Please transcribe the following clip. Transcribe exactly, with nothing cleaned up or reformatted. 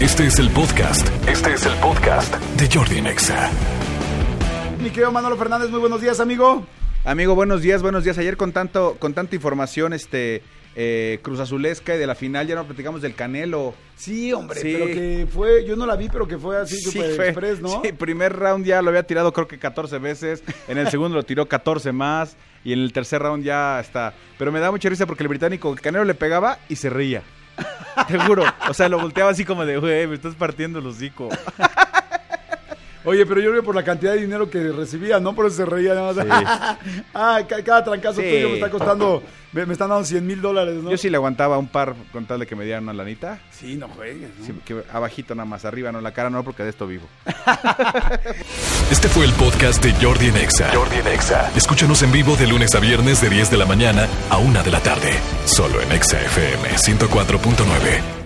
Este es el podcast. Este es el podcast de Jordi en Exa. Mi querido Manolo Fernández, muy buenos días, amigo. Amigo, buenos días, buenos días. Ayer con tanto, con tanta información, este, eh, Cruz Azulesca y de la final, ya no platicamos del Canelo. Sí, hombre, Sí. pero que fue, yo no la vi, pero que fue así Sí, super fue- express, ¿no? Sí, primer round ya lo había tirado creo que catorce veces, en el segundo lo tiró catorce más, y en el tercer round ya está. Pero me da mucha risa porque el británico, el Canelo le pegaba y se reía. Te juro, o sea, lo volteaba así como de, güey, me estás partiendo el hocico. Oye, pero yo creo que por la cantidad de dinero que recibía, ¿no? Por eso se reía nada más. Sí. ah, ca- cada trancazo Sí. tuyo me está costando, me, me están dando cien mil dólares, ¿no? Yo sí le aguantaba un par con tal de que me dieran una lanita. Sí, no juegues, ¿no? Sí, que abajito nada más, arriba no, la cara no, porque de esto vivo. Este fue el podcast de Jordi en Exa. Jordi en Exa. Escúchanos en vivo de lunes a viernes de diez de la mañana a una de la tarde. Solo en Exa F M ciento cuatro punto nueve.